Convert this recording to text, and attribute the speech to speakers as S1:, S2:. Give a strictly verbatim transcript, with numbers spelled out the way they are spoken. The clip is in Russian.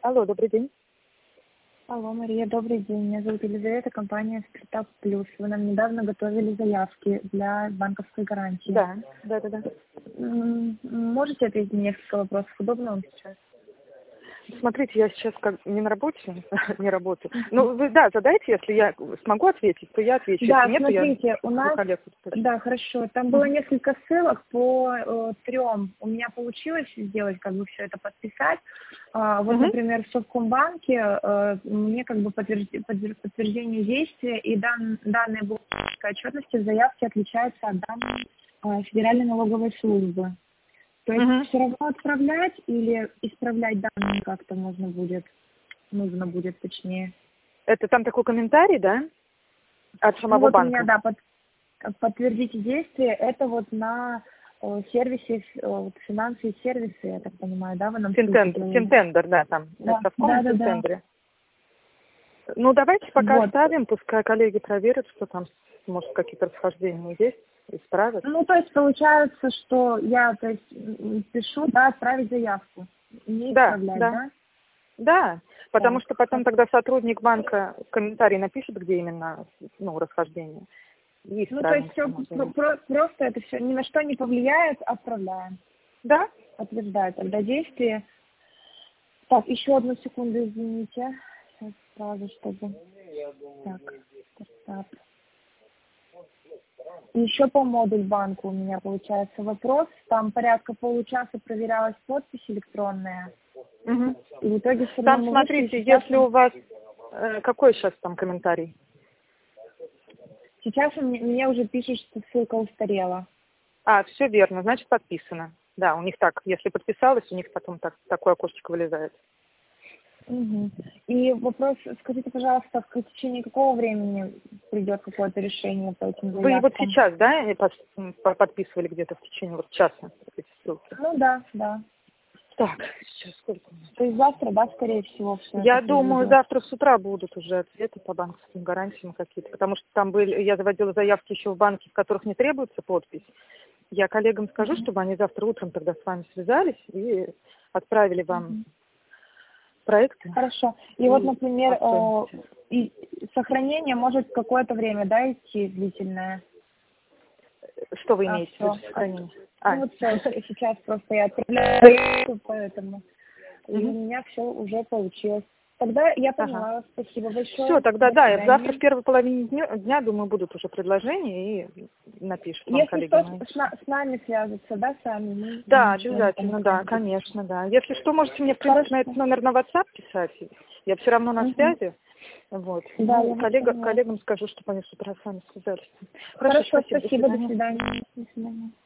S1: Алло, добрый день.
S2: Алло, Мария, добрый день. Меня зовут Елизавета, компания Стартап Плюс. Вы нам недавно готовили заявки для банковской гарантии.
S1: Да, да, да, да.
S2: М, Можете ответить мне несколько вопросов? Удобно вам сейчас?
S1: Смотрите, я сейчас как не на работе, не работаю. Ну, вы, да, задайте, если я смогу ответить, то я отвечу.
S2: Да,
S1: Если нет, то я
S2: смотрите, у нас,
S1: коллег уточню.
S2: да, хорошо, там было несколько ссылок по э, трем. У меня получилось сделать, как бы все это подписать. А, вот,
S1: Мгм.
S2: например, в Совкомбанке э, мне как бы подтвержд- подтвер- подтверждение действия и дан, данные бухгалтерской отчетности в заявке отличаются от данных э, Федеральной налоговой службы. То есть
S1: Мгм.
S2: все равно отправлять или исправлять данные как-то можно будет, нужно будет точнее.
S1: Это там такой комментарий, да, от
S2: Ну
S1: самого
S2: вот у меня,
S1: банка?
S2: да, под, подтвердите действие, это вот на э, сервисе, э, вот финансовые сервисы, я так понимаю, да, вы нам ссылку
S1: Финтендер,
S2: делали?
S1: финтендер, да, там,
S2: Да,
S1: в Совком
S2: да,
S1: и
S2: да, да.
S1: Финтендере. Ну, давайте пока
S2: Вот.
S1: оставим, пускай коллеги проверят, что там, может, какие-то расхождения есть, исправят.
S2: Ну, то есть получается, что я, то есть, м, пишу, да, отправить заявку, не
S1: Да,
S2: исправлять,
S1: да.
S2: да?
S1: Да, потому
S2: Так,
S1: что потом
S2: хо-
S1: тогда сотрудник банка в комментарии напишет, где именно, ну, расхождение. И
S2: ну, то есть
S1: исправим,
S2: все
S1: что можно.
S2: просто это все ни на что не повлияет, отправляем.
S1: Да?
S2: Подтверждаю тогда действие. Так, еще одну секунду, извините. Сейчас сразу, чтобы... Так, стартап. Еще по модуль банку у меня получается вопрос. Там порядка получаса проверялась подпись электронная.
S1: Мгм.
S2: И в итоге все равно
S1: Там,
S2: мы вышли.
S1: смотрите,
S2: Сейчас,
S1: если у вас... э, какой сейчас там комментарий?
S2: сейчас у меня, мне уже пишут, что ссылка устарела.
S1: А, все верно, значит, подписано. Да, у них так, если подписалась, у них потом так, такое окошечко вылезает.
S2: Угу. И вопрос, скажите, пожалуйста, в течение какого времени придет какое-то решение по этим
S1: Вы вот
S2: заявкам?
S1: сейчас, да, и пос- м, по- подписывали где-то в течение вот часа эти ссылки?
S2: Ну да, да.
S1: Так, сейчас сколько у нас?
S2: То есть завтра, да, скорее всего, все это
S1: Я думаю,
S2: произойдет.
S1: завтра с утра будут уже ответы по банковским гарантиям какие-то, потому что там были, я заводила заявки еще в банке, в которых не требуется подпись. Я коллегам скажу,
S2: Мгм.
S1: чтобы они завтра утром тогда с вами связались и отправили вам
S2: Мгм.
S1: проекты.
S2: Хорошо. И вот,
S1: И
S2: например,
S1: по
S2: э,
S1: стоимости.
S2: и сохранение может какое-то время, да, идти длительное.
S1: Что вы
S2: А
S1: имеете в виду
S2: все.
S1: сохранение?
S2: Ну
S1: А,
S2: вот все, сейчас просто я отправляю, поэтому. И у
S1: мгм.
S2: меня все уже получилось. Тогда я
S1: Ага.
S2: поняла вас. Спасибо
S1: Все,
S2: большое.
S1: тогда
S2: До
S1: да, и завтра в
S2: свидания.
S1: первой половине дня, дня, думаю, будут уже предложения и напишут вам
S2: Если
S1: коллеги
S2: что,
S1: мои.
S2: с, на- с нами свяжутся, да, сами, мы
S1: Да,
S2: ничего не
S1: обязательно, да,
S2: помешаем.
S1: конечно, да. Если что, можете мне, в принципе,
S2: Хорошо.
S1: на этот номер на WhatsApp писать. Я все равно на
S2: Мгм.
S1: связи. Вот.
S2: Да,
S1: Ну,
S2: я вас
S1: коллега,
S2: поняла.
S1: коллегам скажу, чтобы они с утра с вами связались. Хорошо,
S2: Хорошо,
S1: спасибо, до
S2: спасибо, до
S1: свидания.
S2: свидания. До свидания.